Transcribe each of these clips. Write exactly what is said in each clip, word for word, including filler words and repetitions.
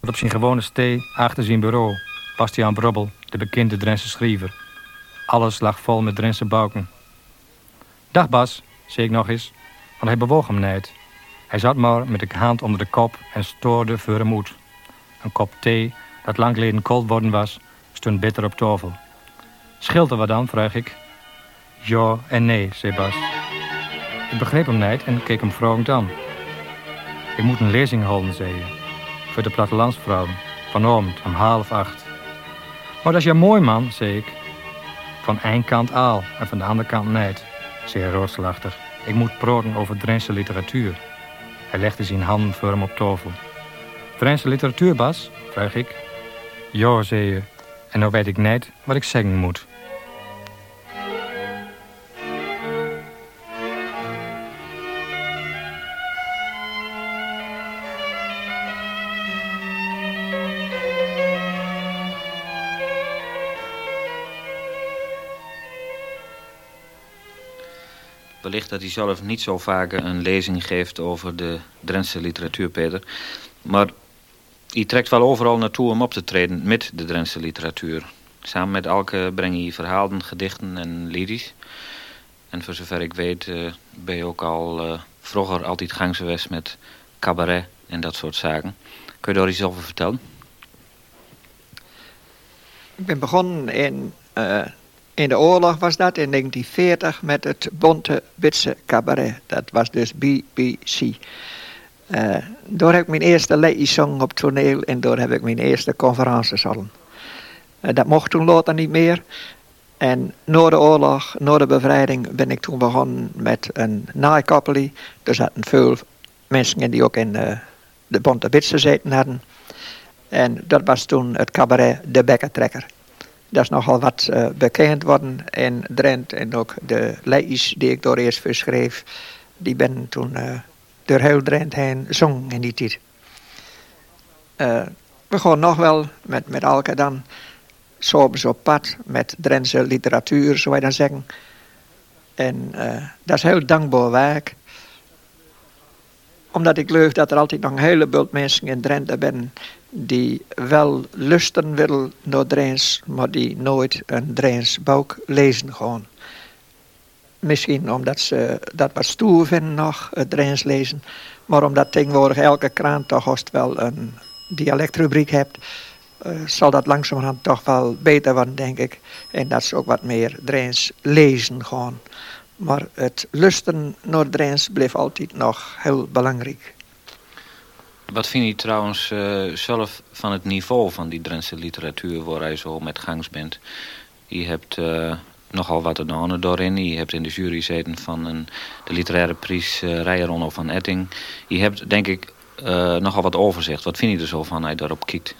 Op zijn gewone stee, achter zijn bureau, Bastiaan Brobbel, de bekende Drentse schrijver. Alles lag vol met Drentse bouken. Dag Bas, zei ik nog eens, want hij bewoog hem niet. Hij zat maar met de hand onder de kop en stoorde voor hem uit. Een kop thee, dat lang geleden koud worden was, stond bitter op tafel. Scheelt er wat dan, vraag ik. Ja en nee, zei Bas. Ik begreep hem niet en keek hem vragend aan. Ik moet een lezing houden, zei je. Voor de plattelandsvrouwen. Vanavond om half acht. Maar dat is ja mooi, man, zei ik. Van één kant aal en van de andere kant niet, zei hij roodslachtig. Ik moet praten over Drentse literatuur. Hij legde zijn handen voor hem op tafel. Drentse literatuur, Bas? Vraag ik. Ja, zei je. En nou weet ik niet wat ik zeggen moet. Wellicht dat hij zelf niet zo vaak een lezing geeft over de Drentse literatuur, Peter. Maar hij trekt wel overal naartoe om op te treden met de Drentse literatuur. Samen met Elke breng hij verhalen, gedichten en liedjes. En voor zover ik weet uh, ben je ook al uh, vroeger altijd gang geweest met cabaret en dat soort zaken. Kun je daar iets over vertellen? Ik ben begonnen in... Uh... In de oorlog was dat in negentien veertig met het Bonte Witse Cabaret. Dat was dus B B C. Uh, daar heb ik mijn eerste liedjes gezongen op toneel en daar heb ik mijn eerste conferenties gehouden. Uh, dat mocht toen later niet meer. En na de oorlog, na de bevrijding, ben ik toen begonnen met een naaikappelie. Er zaten veel mensen in die ook in uh, de Bonte Witse zeten hadden. En dat was toen het cabaret De Bekkentrekker. Dat is nogal wat uh, bekend worden in Drenthe. En ook de liedjes die ik door eerst voor schreef, die ben toen uh, door heel Drenthe heen zong in die tijd. Uh, we gaan nog wel met, met Elke dan soms op pad met Drentse literatuur, zou je dan zeggen. En uh, dat is heel dankbaar werk. Omdat ik geloof dat er altijd nog een heleboel mensen in Drenthe zijn die wel lusten willen naar Drents, maar die nooit een Drents boek lezen gaan. Misschien omdat ze dat wat stoer vinden nog, het Drents lezen. Maar omdat tegenwoordig elke krant toch als het wel een dialectrubriek hebt, uh, zal dat langzamerhand toch wel beter worden, denk ik. En dat ze ook wat meer Drents lezen gaan. Maar het lusten naar Drents bleef altijd nog heel belangrijk. Wat vind je trouwens uh, zelf van het niveau van die Drentse literatuur waar hij zo met gangs bent? Je hebt uh, nogal wat te doen doorin. Je hebt in de jury gezeten van een, de literaire prijs uh, Rijer Onno van Etting. Je hebt denk ik uh, nogal wat overzicht. Wat vind je er zo van als je daarop kijkt?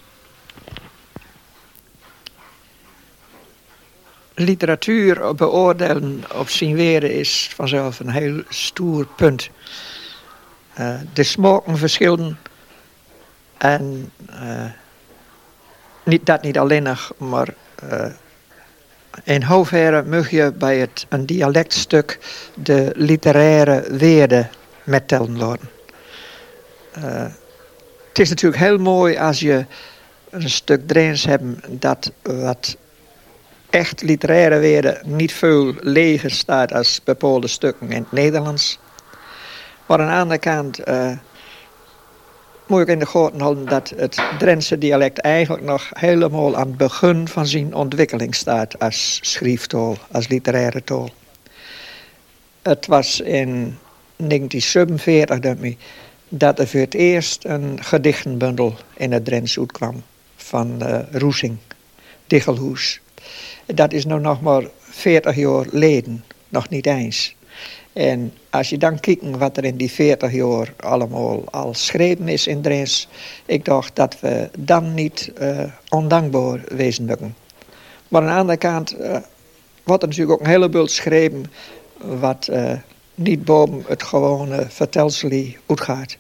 Literatuur beoordelen op zijn weren is vanzelf een heel stoer punt. Uh, de smaken verschillen. En uh, niet, dat niet alleen nog, maar uh, in hoeverre mag je bij het, een dialectstuk de literaire weerde mettellen laten. Uh, het is natuurlijk heel mooi als je een stuk Drents hebt dat wat echt literaire weerde niet veel leger staat als bepaalde stukken in het Nederlands. Maar aan de andere kant uh, moet ik in de gaten houden dat het Drentse dialect eigenlijk nog helemaal aan het begin van zijn ontwikkeling staat als schrijftaal, als literaire taal. Het was in negentien zevenenveertig denk ik, dat er voor het eerst een gedichtenbundel in het Drents uitkwam van uh, Roesing, Diggelhoes. Dat is nu nog maar veertig jaar geleden, nog niet eens. En als je dan kijkt wat er in die veertig jaar allemaal al geschreven is in Drents, ik dacht dat we dan niet uh, ondankbaar wezen moeten. Maar aan de andere kant uh, wordt er natuurlijk ook een heleboel geschreven wat uh, niet boven het gewone vertelsel uitgaat.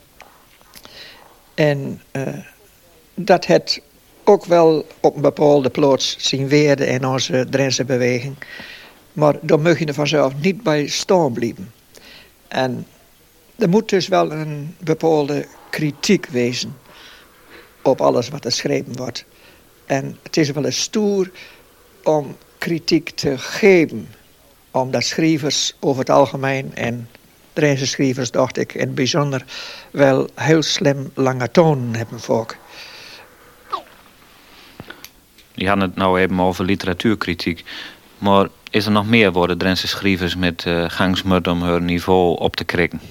En uh, dat het ook wel op een bepaalde plaats zien weerde in onze Drentse beweging. Maar daar mag je er vanzelf niet bij staan blijven. En er moet dus wel een bepaalde kritiek wezen op alles wat er geschreven wordt. En het is wel eens stoer om kritiek te geven. Omdat schrijvers over het algemeen en Drentse schrijvers, dacht ik, in het bijzonder wel heel slim lange tonen hebben volk. Je had het nou even over literatuurkritiek. Maar is er nog meer voor de Drentse schrijvers met uh, gangsmut om hun niveau op te krikken?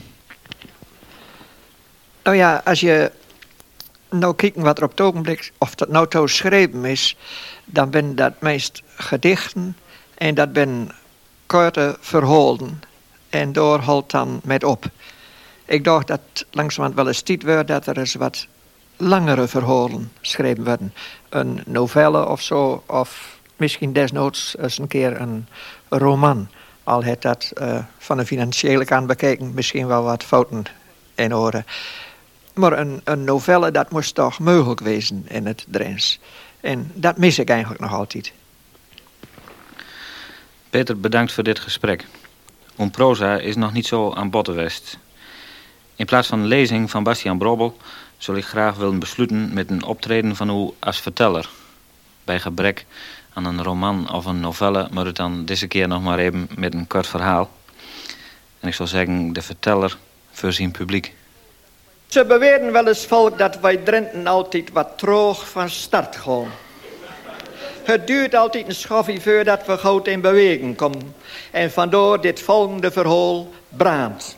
Nou ja, als je nou kijkt wat er op het ogenblik, of dat nou toe geschreven is, dan ben dat meest gedichten en dat ben korte verhalen. En daar houdt dan met op. Ik dacht dat langzamerhand wel eens tijd wordt dat er eens wat langere verhalen geschreven worden. Een novelle of zo, of misschien desnoods eens een keer een roman. Al heeft dat uh, van de financiële kant bekeken misschien wel wat fouten in orde. Maar een, een novelle, dat moest toch mogelijk wezen in het Drents. En dat mis ik eigenlijk nog altijd. Peter, bedankt voor dit gesprek. Om proza is nog niet zo aan bod geweest. In plaats van een lezing van Bastiaan Brobbel zou ik graag willen besluiten met een optreden van u als verteller. Bij gebrek aan een roman of een novelle, maar het dan deze keer nog maar even met een kort verhaal. En ik zou zeggen, de verteller voor zijn publiek. Ze beweren wel eens volk dat wij Drenten altijd wat troog van start gaan. Het duurt altijd een schoffie voordat we goed in beweging komen. En vandoor dit volgende verhaal brandt.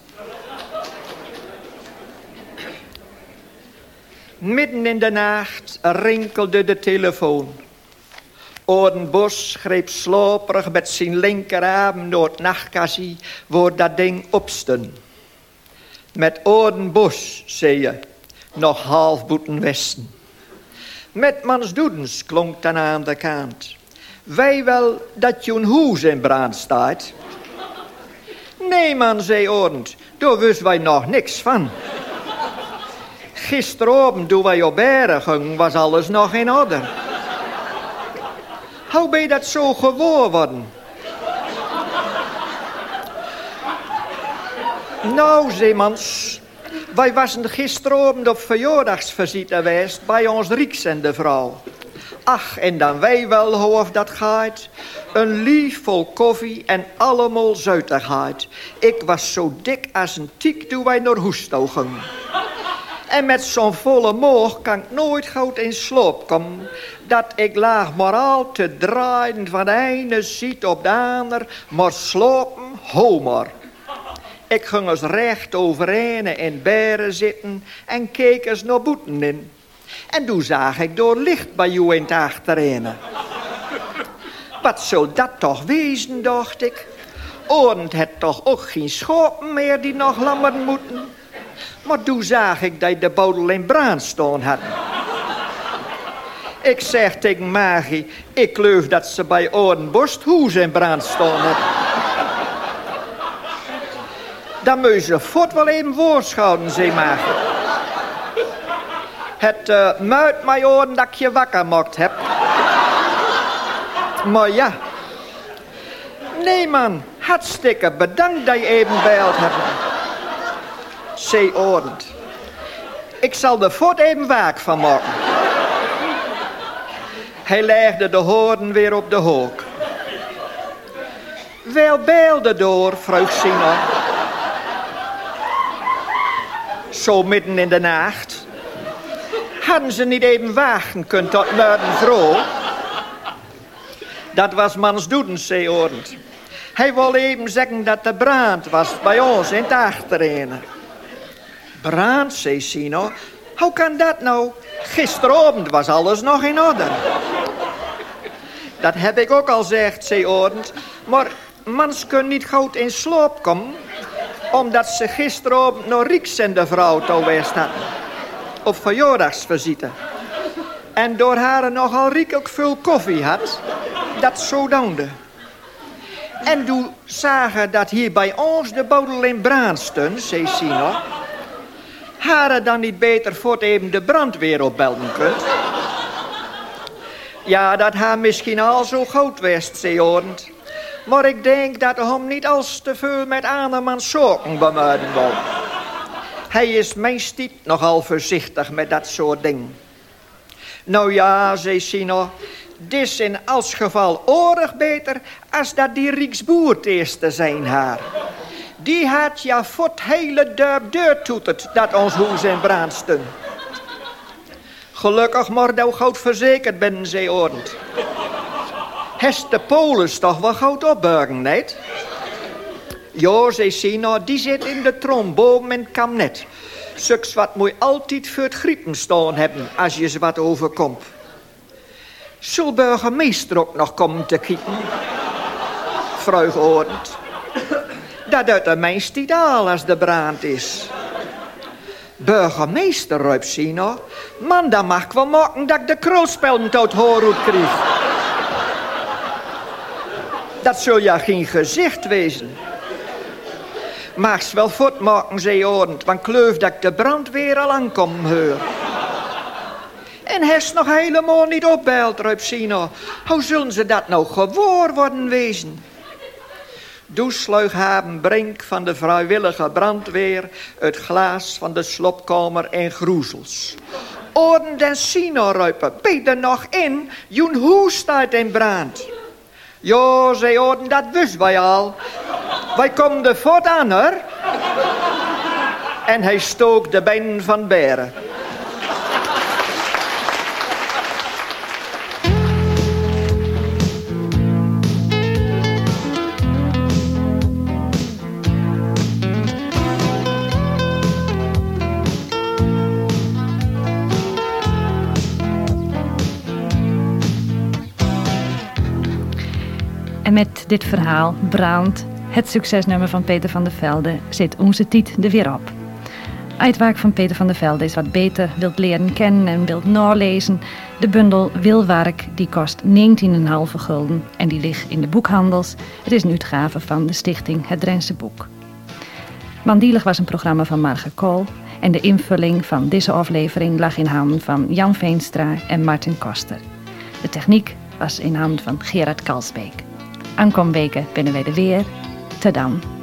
Midden in de nacht rinkelde de telefoon. Odenbos greep sloperig met zijn linkerarm door het nachtkassie voor dat ding opstond. Met Odenbos, zei je, nog half boeten westen. Met mans doedens klonk dan aan de kant. Wij wel dat je een huis in brand staat. Nee man, zei Orend, daar wisten wij nog niks van. Gisteravond toen wij op Beren gingen, was alles nog in orde. Hoe ben je dat zo gewoon worden? Nou, zei mans, wij waren gisteravond op verjaardagsvisite geweest bij ons Rieksende vrouw. Ach, en dan wij wel hoe of dat gaat. Een lief vol koffie en allemaal zuitigheid. Ik was zo dik als een tiek toen wij naar huis toe gingen. En met zo'n volle moog kan ik nooit goed in slaap komen. Dat ik laag maar al te draaien van de ene ziet op de ander. Maar slapen, ho maar. Ik ging eens recht overheen in Beren zitten en keek eens naar boeten in. En toen zag ik door licht bij jou in het achterin. Wat zou dat toch wezen, dacht ik. Orend het toch ook geen schopen meer die nog lammeren moeten. Maar toen zag ik dat de bodel in brand staan had. Ik zeg tegen Magie, ik geloof dat ze bij Odenbos het huis in brand staan had. Dan moet je voort wel even voorschouwen, zei Magie. Het uh, muit mij oren dat ik je wakker mocht heb. Maar ja. Nee man, hartstikke bedankt dat je even belt hebt. Zei Orend. Ik zal er voort even waak van maken. Hij legde de hoorn weer op de hoek. Wel beelde door, vroeg Sino. Zo midden in de nacht. Hadden ze niet even wagen kunnen tot morgen vroeg? Dat was mans doedens, zei Orend. Hij wilde even zeggen dat er brand was bij ons in het achterin. Brand, zei Sino. Hoe kan dat nou? Gisteravond was alles nog in orde. Dat heb ik ook al gezegd, zei Orend. Maar mans kunnen niet goed in slaap komen, omdat ze gisteravond naar Rieks en de vrouw toe geweest hadden. Op verjaardagsvisite. En door haar nogal rijkelijk veel koffie had, dat zo doende. En toen zagen dat hier bij ons de bodel in brand stond, zei Sino. Haren dan niet beter voort even de brandweer opbelden kunt? Ja, dat haar misschien al zo goed wist, zei Orend. Maar ik denk dat hij hem niet als te veel met andermans zaken bemuiden wil. Hij is meestal nogal voorzichtig met dat soort dingen. Nou ja, zei Sino, dit is in als geval oorlijk beter als dat die Rijksboer het eerste zijn haar. Die had ja voor het hele dorp deur toeterd dat ons huis in brand stond. Gelukkig maar dat goud verzekerd binnen zei ordend. Hest de Polens toch wel goud opbergen, niet? Ja, zei Sino, die zit in de trom boven in het kabinet. Zulks wat moet je altijd voor het griepen staan hebben als je ze wat overkomt. Zal burgemeester ook nog komen te kijken? Vroeg ordend. Dat uit de meest ideaal als de brand is. Burgemeester, ruipt Sino. Man, dan mag ik wel maken dat ik de kroonspelden tot hoorhoed krijg. Dat zul ja geen gezicht wezen. Maak's wel voortmaken, zei Ordend, want ik geloof dat ik de brandweer al aankomen hoor. En hij is nog helemaal niet opbeld, ruipt Sino. Hoe zullen ze dat nou gewoon worden wezen? Doesluig hebben Brink van de vrijwillige brandweer het glaas van de slopkamer en groezels. Ordend en Sino ruipen, ben er nog in? Joen hoe staat in brand? Ja, zei Ordend, dat wist wij al. Wij komen er voort aan, hoor. En hij stook de benen van beren. En met dit verhaal, Brand, het succesnummer van Peter van der Velde, zit onze tijd er weer op. Uitwerk van Peter van der Velde is wat beter wilt leren kennen en wilt nalezen. De bundel Wilwerk die kost negentien komma vijf gulden en die ligt in de boekhandels. Het is een uitgave van de stichting Het Drentse Boek. Mandielig was een programma van Marga Kool en de invulling van deze aflevering lag in handen van Jan Veenstra en Martin Koster. De techniek was in handen van Gerard Kalsbeek. Aankomende weken binnen wij er weer. Te dan.